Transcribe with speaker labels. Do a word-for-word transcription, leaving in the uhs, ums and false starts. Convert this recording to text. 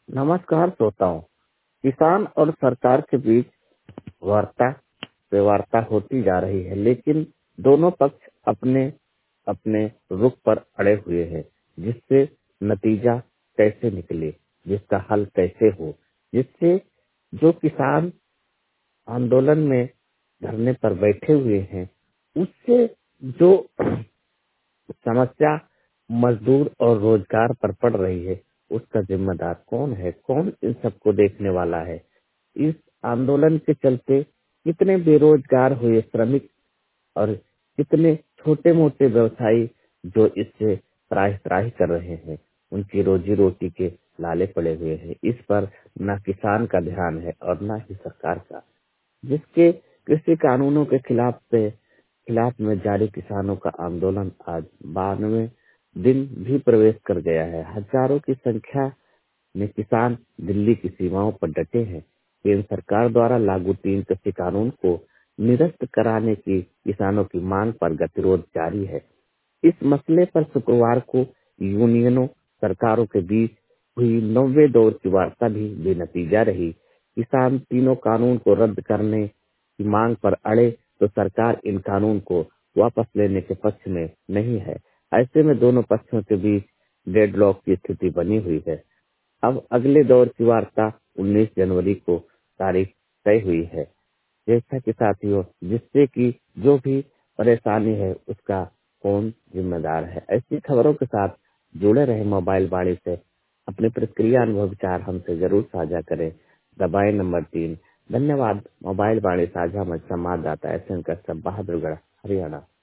Speaker 1: नमस्कार श्रोताओं। किसान और सरकार के बीच वार्ता बेवार्ता होती जा रही है, लेकिन दोनों पक्ष अपने अपने रुख पर अड़े हुए हैं। जिससे नतीजा कैसे निकले, जिसका हल कैसे हो, जिससे जो किसान आंदोलन में धरने पर बैठे हुए हैं, उससे जो समस्या मजदूर और रोजगार पर पड़ रही है, उसका जिम्मेदार कौन है, कौन इन सबको देखने वाला है। इस आंदोलन के चलते कितने बेरोजगार हुए श्रमिक और कितने छोटे मोटे व्यवसायी जो इससे त्राहि त्राहि कर रहे हैं, उनकी रोजी रोटी के लाले पड़े हुए हैं। इस पर न किसान का ध्यान है और न ही सरकार का। जिसके कृषि कानूनों के खिलाफ पे खिलाफ में जारी किसानों का आंदोलन आज बानवे दिन भी प्रवेश कर गया है। हजारों की संख्या में किसान दिल्ली की सीमाओं पर डटे हैं। केंद्र सरकार द्वारा लागू तीन कृषि कानून को निरस्त कराने की किसानों की मांग पर गतिरोध जारी है। इस मसले पर शुक्रवार को यूनियनों सरकारों के बीच हुई नौवे दौर की वार्ता भी बेनतीजा रही। किसान तीनों कानून को रद्द करने की मांग पर अड़े तो सरकार इन कानून को वापस लेने के पक्ष में नहीं है। ऐसे में दोनों पक्षों के बीच डेडलॉक की स्थिति बनी हुई है। अब अगले दौर की वार्ता उन्नीस जनवरी को तारीख तय हुई है। जैसा कि साथियों, जिससे कि जो भी परेशानी है उसका कौन जिम्मेदार है। ऐसी खबरों के साथ जुड़े रहे मोबाइल बाणी से। अपने प्रतिक्रिया अनुभव विचार हमसे जरूर साझा करें। दबाएं नंबर तीन। धन्यवाद। मोबाइल बाणी साझा मंच संवाददाता एस एन कश्यप, बहादुरगढ़, हरियाणा।